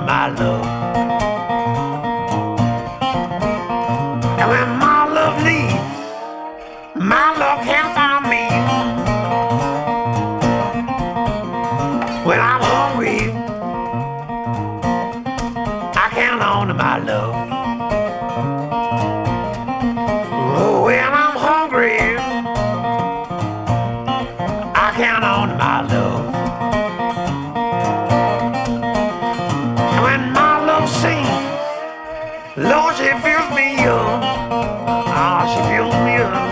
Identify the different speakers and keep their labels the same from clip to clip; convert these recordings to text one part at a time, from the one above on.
Speaker 1: to my love. And when my love leaves, my love can't find me. When I'm hungry, I count on to my love. Oh, when I'm hungry, I count on to my love. And when my love sings, Lord, she fills me up. Ah, she fills me up.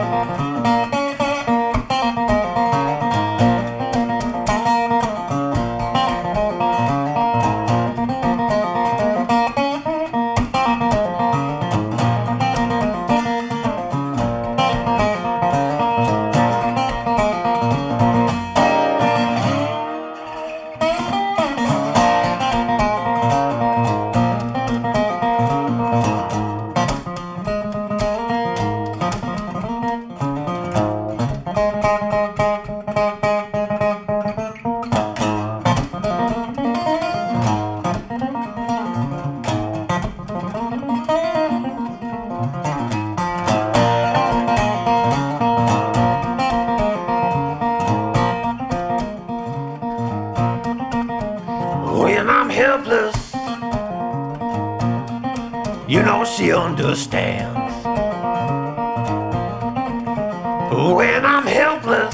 Speaker 1: When I'm helpless, you know she understands. When I'm helpless,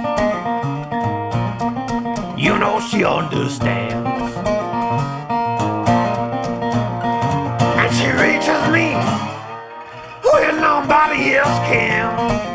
Speaker 1: you know she understands. And she reaches me when nobody else can.